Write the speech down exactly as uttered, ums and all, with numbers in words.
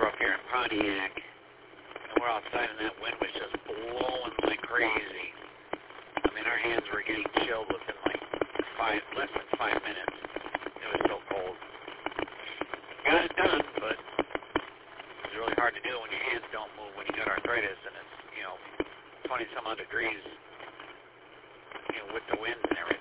up here in Pontiac, and we're outside, and that wind was just blowing like crazy. I mean, our hands were getting chilled within like five, less than five minutes. It was so cold. Got it done, but it was really hard to do when your hands don't move when you got arthritis, and it's, you know, twenty some odd degrees, you know, with the winds and everything.